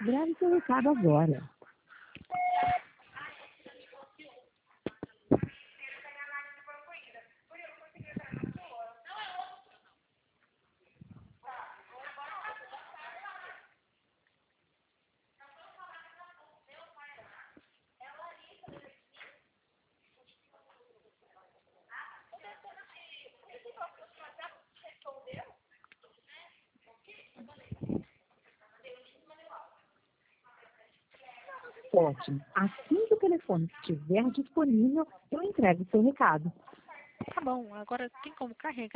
Grave seu recado agora. Ótimo. Assim que o telefone estiver disponível, eu entrego o seu recado. Tá bom, agora tem como carregar